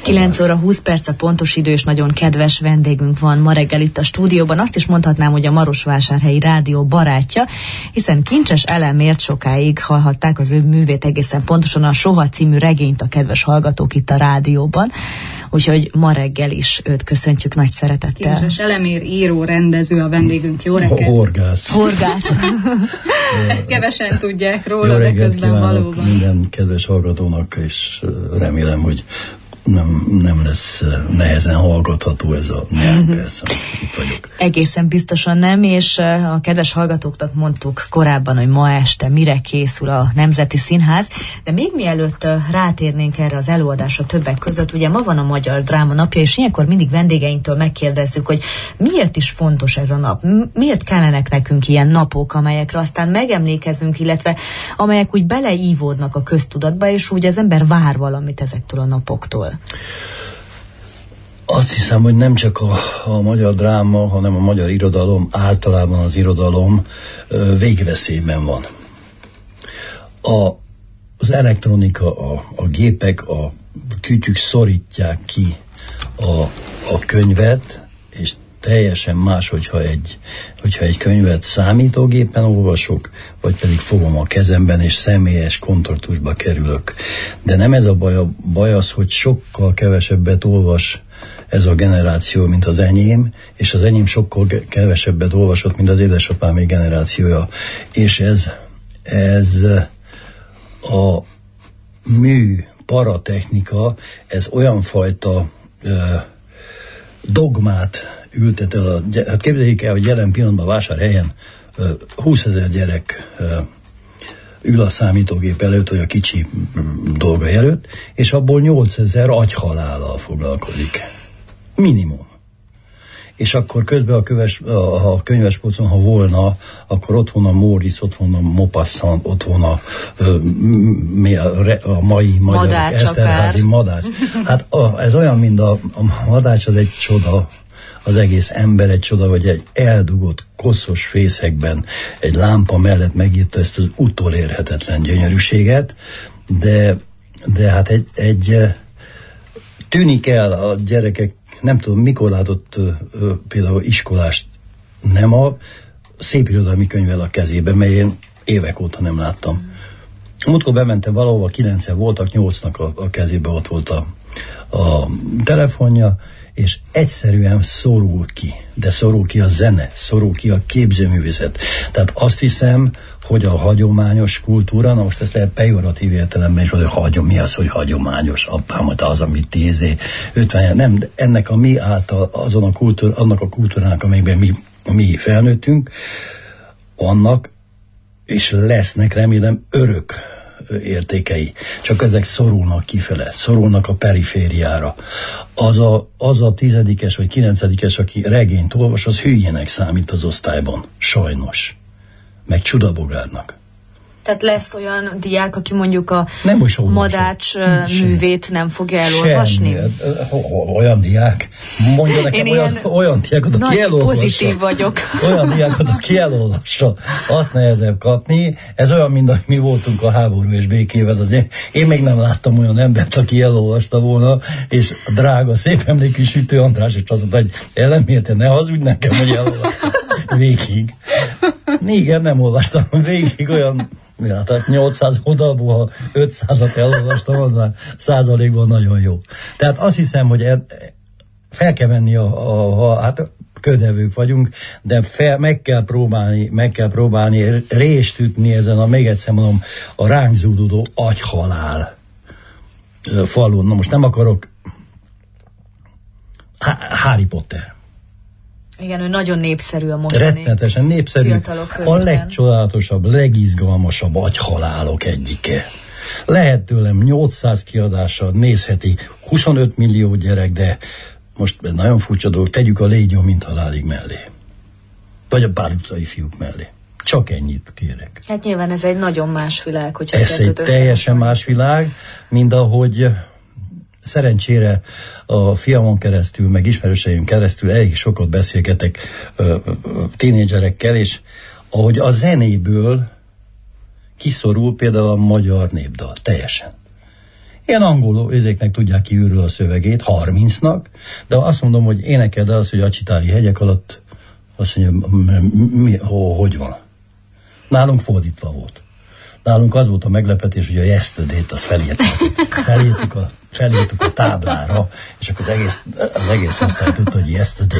9 óra 20 perc a pontos idő, és nagyon kedves vendégünk van ma reggel itt a stúdióban. Azt is mondhatnám, hogy a Marosvásárhelyi Rádió barátja, hiszen Kincses Elemért sokáig hallhatták az ő művét, egészen pontosan a Soha című regényt a kedves hallgatók itt a rádióban. Úgyhogy ma reggel is őt köszöntjük nagy szeretettel. Kincses Elemér író, rendező a vendégünk. Jó reggelt! Horgász. Ezt kevesen tudják róla, de közben valóban. Minden kedves hallgatónak, és remélem, hogy nem lesz nehezen hallgatható ez a néhány perc, itt vagyok. Egészen biztosan nem, és a kedves hallgatóknak mondtuk korábban, hogy ma este mire készül a Nemzeti Színház, de még mielőtt rátérnénk erre az előadásra többek között, ugye ma van a Magyar Dráma Napja, és ilyenkor mindig vendégeinktől megkérdezzük, hogy miért is fontos ez a nap, miért kellenek nekünk ilyen napok, amelyekre aztán megemlékezünk, illetve amelyek úgy beleívódnak a köztudatba, és úgy az ember vár valamit ezektől a napoktól. Azt hiszem, hogy nem csak a magyar dráma, hanem a magyar irodalom, általában az irodalom végveszélyben van. Az elektronika, a gépek, a kütyük szorítják ki a könyvet, és teljesen más, hogyha egy könyvet számítógépen olvasok, vagy pedig fogom a kezemben, és személyes kontaktusba kerülök. De nem ez a baj. A baj az, hogy sokkal kevesebbet olvas ez a generáció, mint az enyém, és az enyém sokkal kevesebbet olvasott, mint az édesapám generációja. És ez a paratechnika, ez olyan fajta dogmát ültet el. Hát képzeljék el, hogy jelen pillanatban Vásárhelyen 20 000 gyerek ül a számítógép előtt, vagy a kicsi dolga előtt, és abból 8 000 agyhalállal foglalkozik. Minimum. És akkor közben a könyvespolcon, ha volna, akkor ott van a Móricz, ott van a Maupassant, ott van a mai magyar Eszterházy Madács. Hát ez olyan, mint a Madács, az egy csoda, az egész ember egy csoda, vagy egy eldugott, koszos fészekben egy lámpa mellett megírta ezt az utolérhetetlen gyönyörűséget, de hát tűnik el a gyerekek, nem tudom, mikor látott például iskolást, nem a szépirodalmi könyvvel a kezében, mert én évek óta nem láttam. Múltkor bementem valahova, 9-en voltak, 8-nak a kezében ott volt a telefonja, és egyszerűen szorul ki. De szorul ki a zene, szorul ki a képzőművészet. Tehát azt hiszem, hogy a hagyományos kultúra, na most ezt lehet pejoratív értelemben is, hogy mi az, hogy hagyományos, apám, az, amit 10-50, nem, de ennek a mi által, annak a kultúrának, amelyben mi felnőttünk, annak és lesznek, remélem, örök értékei. Csak ezek szorulnak kifele, szorulnak a perifériára. Az a 10-es vagy 9-es, aki regényt olvas, az hülyének számít az osztályban. Sajnos. Meg csudabogárnak. Tehát lesz olyan diák, aki mondjuk a Madács művét nem fogja elolvasni? Olyan diák? Mondja nekem olyan diákot, aki elolvassa. Pozitív vagyok. Olyan diákot, aki elolvassa. Azt nehezebb kapni. Ez olyan, mint mi voltunk a háború és békével. Én még nem láttam olyan embert, aki elolvasta volna, és a drága, szép emlékű Sütő András is azt mondta, hogy Elemért, ne hazudj nekem, hogy elolvastam végig. Igen, nem olvastam végig olyan, hát 800 oldalból, ha 500-at elolvastam, az már százalékban nagyon jó. Tehát azt hiszem, hogy fel kell venni hát ködevők vagyunk, de meg kell próbálni rést ütni ezen még egyszer mondom, a ránk zúduló agyhalál falun. Na most nem akarok Harry Potter. Igen, ő nagyon népszerű a mostani. Rettenetesen népszerű. A legcsodálatosabb, legizgalmasabb agyhalálok egyike. Lehet tőlem 800 kiadással nézheti 25 millió gyerek, de most nagyon furcsa dolog, tegyük a Légy jó, mint halálig mellé. Vagy a Pál utcai fiúk mellé. Csak ennyit kérek. Hát nyilván ez egy nagyon más világ, hogyha ez egy teljesen más világ, mint ahogy szerencsére a fiamon keresztül, meg ismerőseim keresztül elég sokat beszélgetek tínédzserekkel, és ahogy a zenéből kiszorul például a magyar népdal, teljesen. Ilyen angol ezéknek tudják kiürül a szövegét, 30-nak, de azt mondom, hogy énekeld el azt, hogy a Csitári hegyek alatt, azt mondja, hogy van. Nálunk fordítva volt. Nálunk az volt a meglepetés, hogy a Yesterday-t azt felírtuk a táblára, és akkor az egész osztály tudta, hogy Yesterday.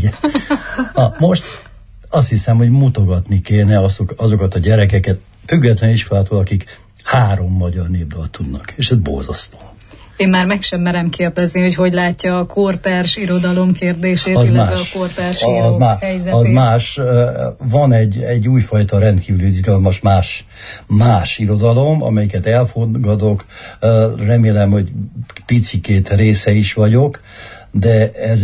Most azt hiszem, hogy mutogatni kéne azokat a gyerekeket, független iskolától, akik 3 magyar népdalt tudnak, és ez borzasztó. Én már meg sem merem kérdezni, hogy látja a kortárs irodalom kérdését, az illetve más. a kortárs írók helyzetét. Az más. Van egy újfajta rendkívül izgalmas más irodalom, amelyiket elfogadok. Remélem, hogy picikét része is vagyok, de ez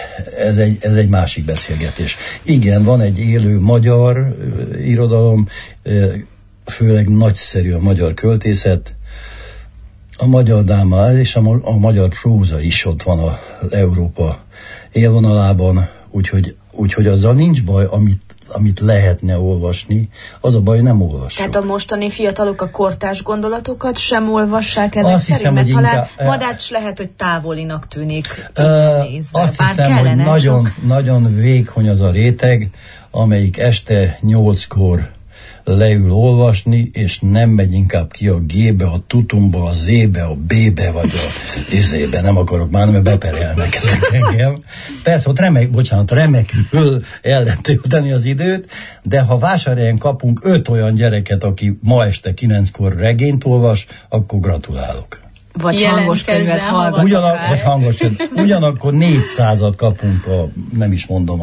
egy másik beszélgetés. Igen, van egy élő magyar irodalom, főleg nagyszerű a magyar költészet, a magyar dráma és a magyar próza is ott van az Európa élvonalában, úgyhogy azzal nincs baj, amit lehetne olvasni, az a baj, hogy nem olvassuk. Tehát a mostani fiatalok a kortárs gondolatokat sem olvassák ezek azt szerint, hiszem, mert talán inkább, Madács lehet, hogy távolinak tűnik nézve. Azt Bár hiszem, kellene, hogy nagyon vékony az a réteg, amelyik este 8-kor leül olvasni, és nem megy inkább ki a G-be, a tutumba, a Z-be, a B-be, vagy a Z-be, nem akarok már, mert beperelnek ezek engem. Persze, ott remekül el lehet tölteni az időt, de ha Vásárhelyen kapunk 5 olyan gyereket, aki ma este 9-kor regényt olvas, akkor gratulálok. Vagy hangos könyvet hallgatok. Ugyanakkor 400-at kapunk, nem is mondom,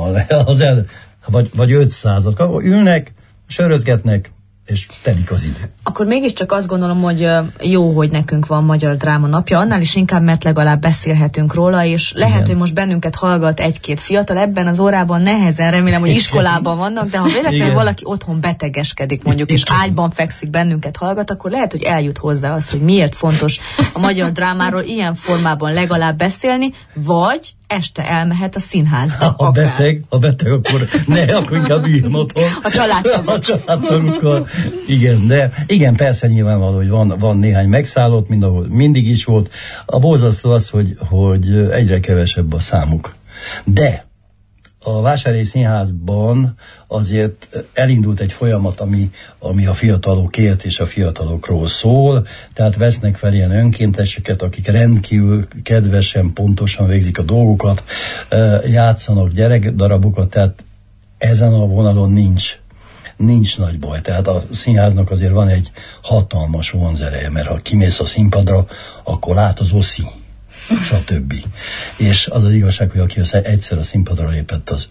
vagy 500-at kapunk, ülnek, sörözgetnek, és telik az idő. Akkor mégiscsak azt gondolom, hogy jó, hogy nekünk van Magyar Dráma Napja, annál is inkább, mert legalább beszélhetünk róla, és lehet, igen, hogy most bennünket hallgat 1-2 fiatal, ebben az órában nehezen, remélem, hogy iskolában vannak, de ha véletlenül valaki otthon betegeskedik mondjuk, és ágyban fekszik, bennünket hallgat, akkor lehet, hogy eljut hozzá az, hogy miért fontos a magyar drámáról ilyen formában legalább beszélni, vagy este elmehet a színházba. Ha beteg, akkor inkább üljön otthon. A családtagokkal. Igen, persze nyilvánvaló, hogy van néhány megszállott, mind ahol mindig is volt. A borzasztó az, hogy egyre kevesebb a számuk. De a Vásárhelyi Színházban azért elindult egy folyamat, ami a fiatalokért és a fiatalokról szól, tehát vesznek fel ilyen önkénteseket, akik rendkívül kedvesen, pontosan végzik a dolgokat, játszanak gyerekdarabokat, tehát ezen a vonalon nincs nagy baj. Tehát a színháznak azért van egy hatalmas vonzereje, mert ha kimész a színpadra, akkor látozó szín, stb. És az igazság, hogy aki egyszer a színpadra lépett, az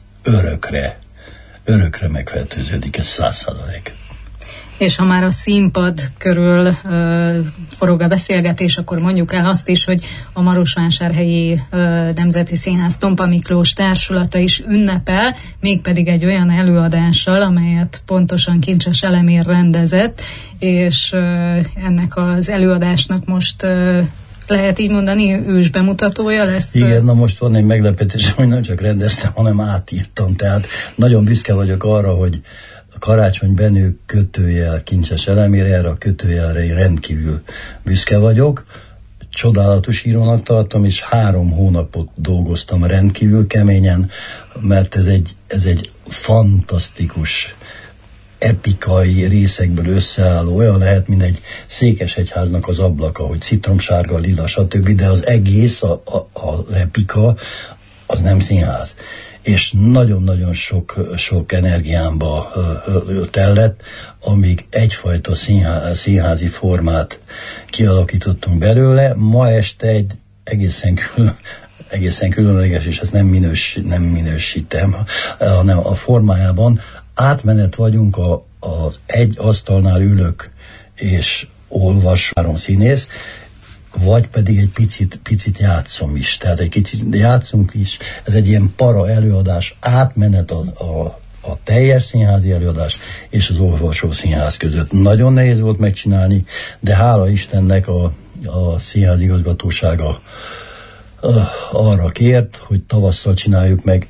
örökre megfertőződik, ez 100%. És ha már a színpad körül forog a beszélgetés, akkor mondjuk el azt is, hogy a Marosvásárhelyi Nemzeti Színház Tompa Miklós társulata is ünnepel, mégpedig egy olyan előadással, amelyet pontosan Kincses Elemér rendezett, és ennek az előadásnak most lehet így mondani, ős bemutatója lesz. Igen, na most van egy meglepetés, hogy nem csak rendeztem, hanem átírtam, tehát nagyon büszke vagyok arra, hogy Karácsony Benő kötőjel Kincses Elemér, erre a kötőjelre én rendkívül büszke vagyok. Csodálatos írónak tartom, és 3 hónapot dolgoztam rendkívül keményen, mert ez egy fantasztikus, epikai részekből összeálló, olyan lehet, mint egy Székesegyháznak az ablaka, hogy citromsárga, lila, stb., de az egész, az epika, az nem színház. És nagyon-nagyon sok energiámba tellett, amíg egyfajta színházi formát kialakítottunk belőle. Ma este egy egészen különleges, és ezt nem minősítem, hanem a formájában átmenet vagyunk, az egy asztalnál ülök, és olvas 3 színész, vagy pedig egy picit játszom is. Tehát egy kicsit játszunk is, ez egy ilyen para előadás, átmenet a teljes színházi előadás és az olvasó színház között. Nagyon nehéz volt megcsinálni, de hála Istennek a színház igazgatósága arra kért, hogy tavasszal csináljuk meg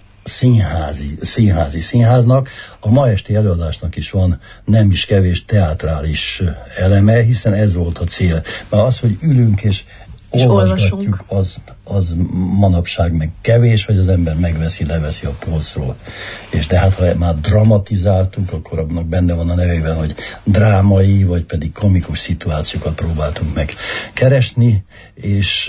színháznak. A ma esti előadásnak is van nem is kevés teátrális eleme, hiszen ez volt a cél. Mert az, hogy ülünk és olvasgatjuk, az manapság meg kevés, vagy az ember megveszi, leveszi a polcról. És tehát, ha már dramatizáltuk, akkor abnak benne van a nevében, hogy drámai, vagy pedig komikus szituációkat próbáltunk meg keresni, és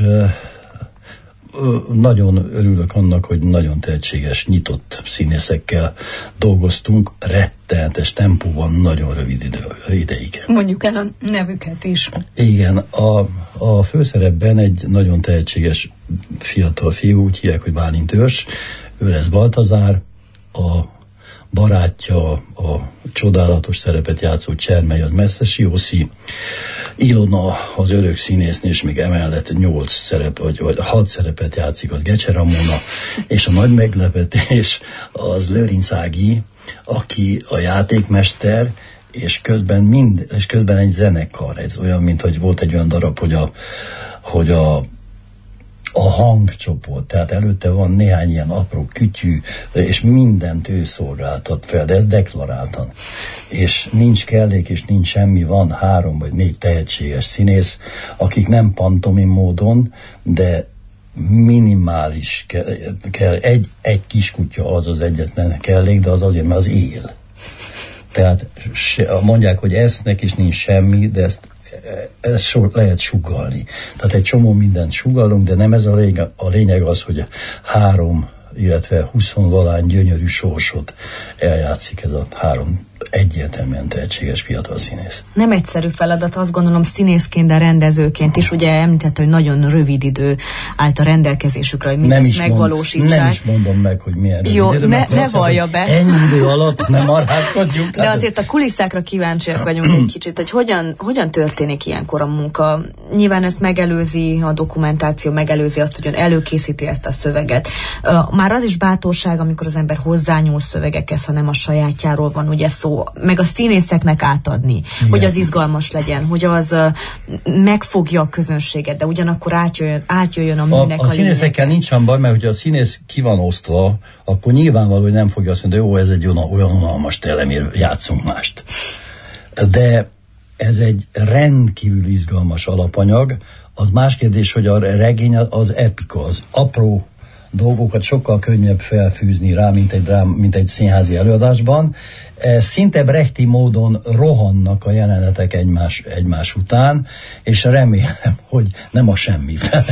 nagyon örülök annak, hogy nagyon tehetséges, nyitott színészekkel dolgoztunk, rettenetes tempóban, nagyon rövid ideig. Mondjuk el a nevüket is. Igen, a főszerepben egy nagyon tehetséges fiatal fiú, úgy hívják, hogy Bálint Őrs, ő lesz Baltazár, a barátja, a csodálatos szerepet játszó Csermely, az Messzesi Jószi, Ilona, az örök színésznő, és még emellett 8 szerep, vagy 6 szerepet játszik, az Gecse Ramona, és a nagy meglepetés az Lőrinc Ági, aki a játékmester, és közben egy zenekar. Ez olyan, mint hogy volt egy olyan darab, hogy a hangcsoport, tehát előtte van néhány ilyen apró kütyű, és mindent ő szolgáltat fel, de ez deklaráltan. És nincs kellék, és nincs semmi, van 3 vagy 4 tehetséges színész, akik nem pantomim módon, de minimális kell. Egy kiskutya az egyetlen kellék, de az azért, mert az él. Tehát mondják, hogy esznek, és nincs semmi, de ezt lehet sugallni. Tehát egy csomó mindent sugallunk, de nem ez a lényeg az, hogy 3, illetve 20-valány gyönyörű sorsot eljátszik ez a 3 egyértelműen tehetséges fiatal színész. Nem egyszerű feladat, azt gondolom színészként, de rendezőként is. Ugye említette, hogy nagyon rövid idő állt a rendelkezésükre, hogy mindezt megvalósítsák. Nem is mondom meg, hogy milyen rövid jó, idő. Ne vallja be. Ennyi idő alatt nem aránykodjunk. De azért a kulisszákra kíváncsiak vagyunk egy kicsit, hogy hogyan történik ilyenkor a munka. Nyilván ezt megelőzi a dokumentáció, megelőzi azt, hogy ön előkészíti ezt a szöveget. Már az is bátorság, amikor az ember hozzányúl szövegekhez, ha nem a sajátjáról van ugye szó, meg a színészeknek átadni, igen, hogy az izgalmas legyen, hogy az megfogja a közönséget, de ugyanakkor átjöjjön a műnek a színészekkel nincsen baj, mert hogyha a színész ki van osztva, akkor nyilvánvaló, hogy nem fogja azt mondani, jó, ez egy olyan unalmas telemér, játszunk mást. De ez egy rendkívül izgalmas alapanyag. Az más kérdés, hogy a regény az epika, az apró dolgokat sokkal könnyebb felfűzni rá, mint egy színházi előadásban. Szinte brechti módon rohannak a jelenetek egymás után, és remélem, hogy nem a semmivel.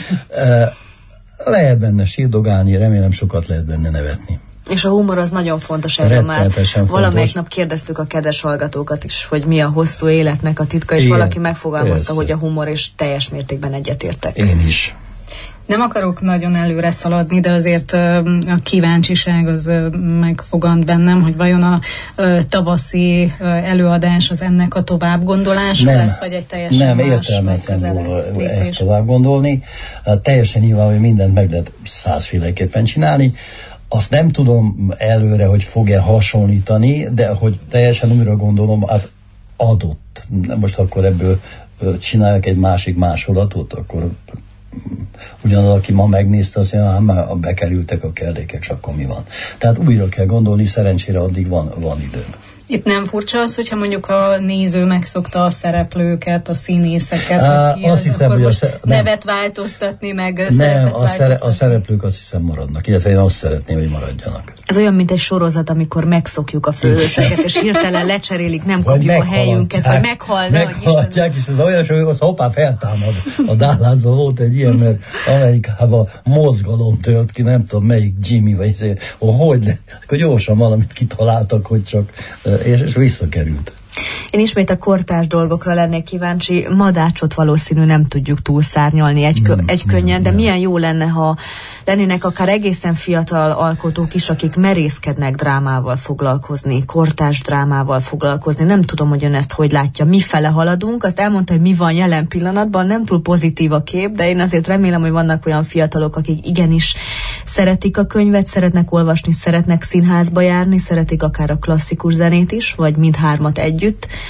Lehet benne sírdogálni, remélem sokat lehet benne nevetni. És a humor az nagyon fontos, erről már valamelyik nap kérdeztük a kedves hallgatókat is, hogy mi a hosszú életnek a titka, és igen, valaki megfogalmazta, persze, hogy a humor, és teljes mértékben egyetértek. Én is. Nem akarok nagyon előre szaladni, de azért a kíváncsiság az megfogant bennem, hogy vajon a tavaszi előadás az ennek a továbbgondolása lesz, vagy egy teljesen más értelmetlen ezt tovább gondolni. Teljesen nyilván, hogy mindent meg lehet 100-féleképpen csinálni. Azt nem tudom előre, hogy fog-e hasonlítani, de hogy teljesen újra gondolom, hát adott. Most akkor ebből csinálják egy másik másolatot, akkor ugyanaz, aki ma megnézte, azt mondja, már bekerültek a kellékek, és akkor mi van. Tehát újra kell gondolni, szerencsére addig van időm. Itt nem furcsa az, hogyha mondjuk a néző megszokta a szereplőket, a színészeket, azt hiszem, hogy nevet változtatni, meg szerepet változtatni. A szereplők azt hiszem maradnak, illetve én azt szeretném, hogy maradjanak. Ez olyan, mint egy sorozat, amikor megszokjuk a főhősöket, és hirtelen lecserélik, nem kapjuk a helyünket, vagy meghalják, és ez olyan, hogy az hoppá feltámad. A Dallasban volt egy ilyen, mert Amerikában mozgalom tört ki, nem tudom melyik Jimmy, vagy akkor gyorsan valamit kitaláltak, hogy csak és visszakerült. Én ismét a kortárs dolgokra lennék kíváncsi. Madácsot valószínű nem tudjuk túlszárnyalni egy könnyen, de milyen jó lenne, ha lennének akár egészen fiatal alkotók is, akik merészkednek drámával foglalkozni, kortárs drámával foglalkozni. Nem tudom, hogy ön ezt hogy látja. Mifele haladunk? Azt elmondta, hogy mi van jelen pillanatban, nem túl pozitív a kép, de én azért remélem, hogy vannak olyan fiatalok, akik igenis szeretik a könyvet, szeretnek olvasni, szeretnek színházba járni, szeretik akár a klasszikus zenét is, vagy mindhármat együtt.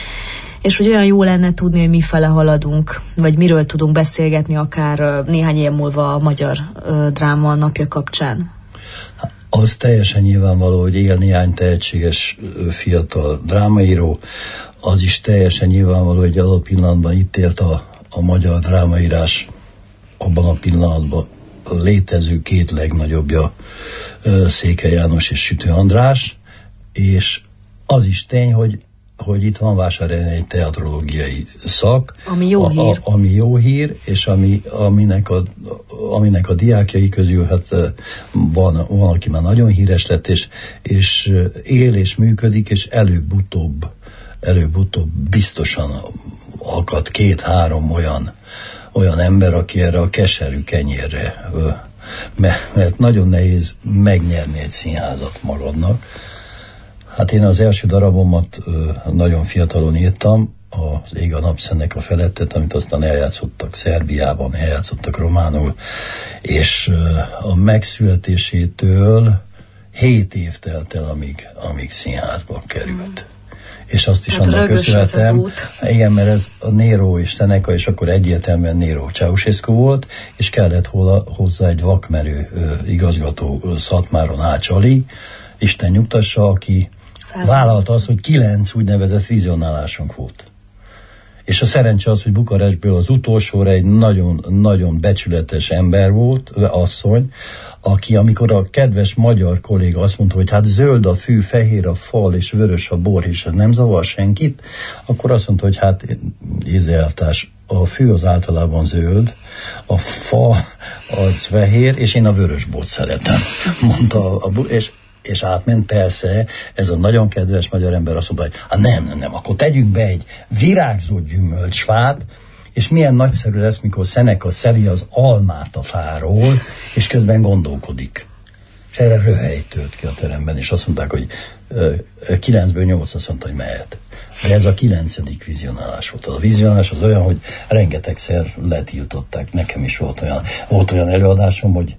És hogy olyan jó lenne tudni, hogy mifele haladunk, vagy miről tudunk beszélgetni akár néhány év múlva a Magyar Dráma napja kapcsán. Az teljesen nyilvánvaló, hogy él néhány tehetséges fiatal drámaíró, az is teljesen nyilvánvaló, hogy adott pillanatban itt élt a magyar drámaírás abban a pillanatban létező két legnagyobbja, Székely János és Sütő András, és az is tény, hogy itt van Vásárhelyen egy teatrológiai szak, ami jó hír. Ami jó hír, és aminek a diákjai közül hát van, aki már nagyon híres lett, és él és működik, és előbb-utóbb biztosan akad 2-3 olyan ember, aki erre a keserű kenyérre, mert nagyon nehéz megnyerni egy színházat magadnak. Hát én az első darabomat nagyon fiatalon írtam, az Ég a napszennek a felettet, amit aztán eljátszottak Szerbiában, eljátszottak románul, és a megszületésétől 7 év telt el, amíg színházba került. És azt is annak köszönhetem. Igen, mert ez a Nero és Seneca, és akkor egyértelműen Nero Ceausescu volt, és kellett hozzá egy vakmerő igazgató Szatmáron Ács Ali, Isten nyugtassa, aki vállalta azt, hogy 9 úgynevezett vizionálásunk volt. És a szerencse az, hogy Bukarestből az utolsóra egy nagyon becsületes ember volt, asszony, aki amikor a kedves magyar kolléga azt mondta, hogy hát zöld a fű, fehér a fal és vörös a bor, és ez nem zavar senkit, akkor azt mondta, hogy hát ízeltás, a fű az általában zöld, a fa az fehér, és én a vörös bort szeretem, mondta és átment, persze, ez a nagyon kedves magyar ember azt mondta, hogy nem, akkor tegyünk be egy virágzó gyümölcsfát, és milyen nagyszerű lesz, mikor Seneca szeli az almát a fáról, és közben gondolkodik. És erre röhely tört ki a teremben, és azt mondták, hogy 9-ből 8 azt mondta, hogy mehet. De ez a 9. vizionálás volt. A vizionálás az olyan, hogy rengetegszer letiltották. Nekem is volt olyan előadásom, hogy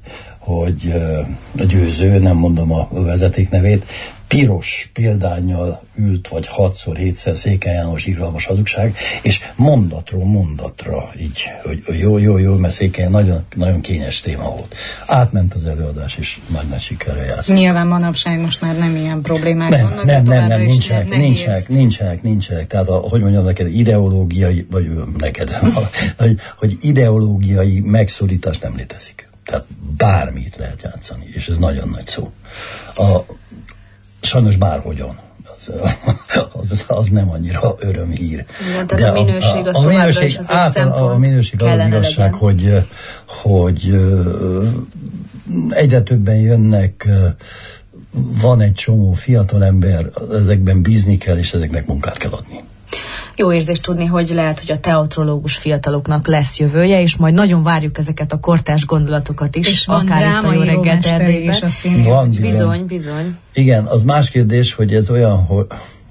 a Győző, nem mondom a vezeték nevét, piros példánnyal ült, vagy 6-7-szer Székely János irgalmas hazugság, és mondatról mondatra így, hogy jó, mert Székely nagyon, nagyon kényes téma volt. Átment az előadás, és nagy sikerrel játszott. Nyilván manapság most már nem ilyen problémák vannak, nem, nincsenek. Tehát, hogy mondjam neked, ideológiai, vagy neked, hogy ideológiai megszorítás nem létezik. Tehát bármit lehet játszani, és ez nagyon nagy szó. Sajnos bárhogyan. Az nem annyira örömhír. Igen, tehát a minőség az továbbra is az egy szempont. A minőség az igazság, hogy egyre többen jönnek, van egy csomó fiatalember, ezekben bízni kell, és ezeknek munkát kell adni. Jó érzés tudni, hogy lehet, hogy a teatrológus fiataloknak lesz jövője, és majd nagyon várjuk ezeket a kortárs gondolatokat is. És van drámaíró mestere is a színén. Bizony. Igen, az más kérdés, hogy ez olyan, hogy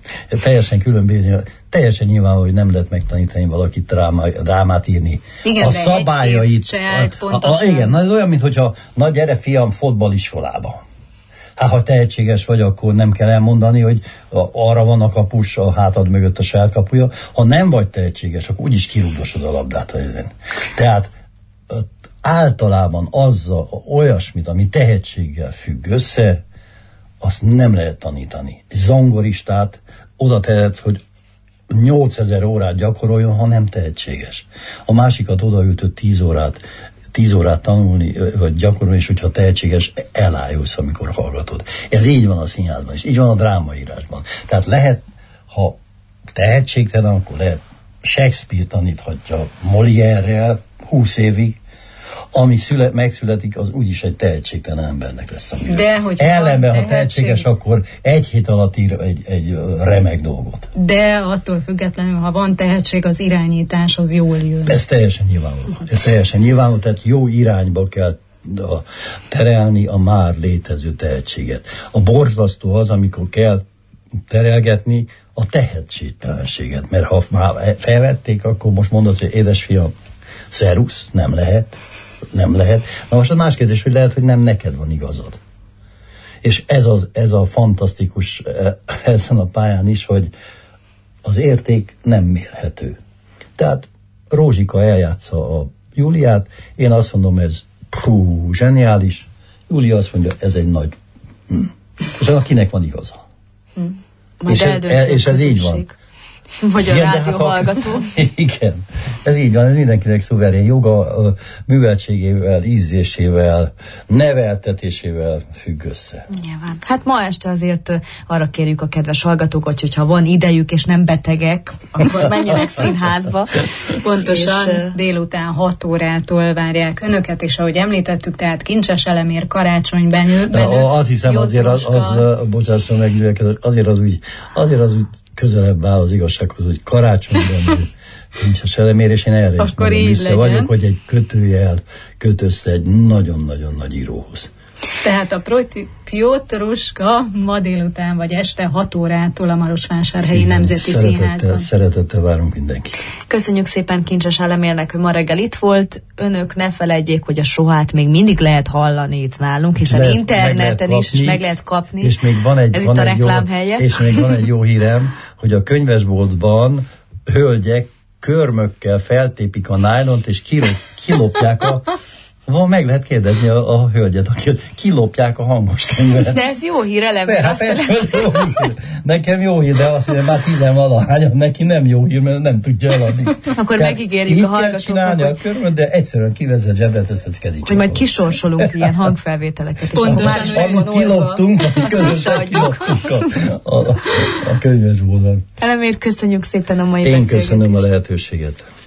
teljesen nyilvánvaló, hogy nem lehet megtanítani valakit drámát írni. Igen, a szabályait. Igen, ez olyan, mintha gyere fiam fotballiskolába. Hát, ha tehetséges vagy, akkor nem kell elmondani, hogy arra van a kapus, a hátad mögött a saját kapuja. Ha nem vagy tehetséges, akkor úgyis kirúgdosod a labdát. Tehát általában azzal olyasmit, ami tehetséggel függ össze, azt nem lehet tanítani. Zongoristát oda tehet, hogy 8000 órát gyakoroljon, ha nem tehetséges. A másikat odaültött 10 órát tanulni, vagy gyakorolni, és hogyha tehetséges, elájulsz, amikor hallgatod. Ez így van a színházban, és így van a drámaírásban. Tehát lehet, ha tehetségtelen, akkor lehet Shakespeare taníthatja Molière-rel 20 évig, ami megszületik, az úgyis egy tehetségtelen embernek lesz. Ellenben, ha tehetséges, akkor egy hét alatt ír egy remek dolgot. De attól függetlenül, ha van tehetség, az irányítás az jól jön. Ez teljesen nyilvánvaló. Tehát jó irányba kell terelni a már létező tehetséget. A borzasztó az, amikor kell terelgetni a tehetségtelenséget. Mert ha már felvették, akkor most mondod, hogy édesfiam, szerusz, nem lehet. Na most a más kérdés, hogy lehet, hogy nem neked van igazad. És ez a fantasztikus ezen a pályán is, hogy az érték nem mérhető. Tehát Rózsika eljátsza a Júliát, én azt mondom, ez zseniális, Júlia azt mondja, ez egy nagy... És akinek van igaza. És ez így van. Vagy a rádióhallgató. Igen, ez így van, ez mindenkinek szuverén joga, műveltségével, ízlésével, neveltetésével függ össze. Nyilván. Hát ma este azért arra kérjük a kedves hallgatókat, hogyha van idejük és nem betegek, akkor menjenek színházba. Pontosan délután 6 órától várják önöket, és ahogy említettük, tehát Kincses Elemér, Karácsony Benő. Azt hiszem azért bocsásson meg, azért az úgy közelebb áll az igazsághoz, hogy Karácsony Benő, Kincses Elemér, és én erre is nagyon büszke vagyok, hogy egy kötőjel köt össze egy nagyon-nagyon nagy íróhoz. Tehát a Piotruska ma délután vagy este 6 órától a Marosvásárhelyi Nemzeti Színházban. Szeretettel várunk mindenkit. Köszönjük szépen Kincses Elemérnek, hogy ma reggel itt volt. Önök ne felejtjék, hogy a Sohát még mindig lehet hallani itt nálunk, hiszen interneten is meg lehet kapni. És még van egy, ez itt a reklámhelye. És még van egy jó hírem, hogy a könyvesboltban hölgyek körmökkel feltépik a nájlont, és kilopják meg lehet kérdezni a hölgyet, akit kilopják a hangos könyvet. De ez jó hír, Elemér. Hát persze, jó hír. Nekem jó hír, de azt mondja, már 10-valahányan, neki nem jó hír, mert nem tudja eladni. Akkor megígérjük a hallgatóknak, csinálni a körmöt, de egyszerűen kivesz a zsebet, ezt kedítsük. Hogy majd kisorsolunk ilyen hangfelvételeket. Pontosan, kiloptunk, közösen kiloptunk a könyvesboltban. Elemér, köszönjük szépen a mai beszélgetést. beszélgetést. Én köszönöm a lehetőséget.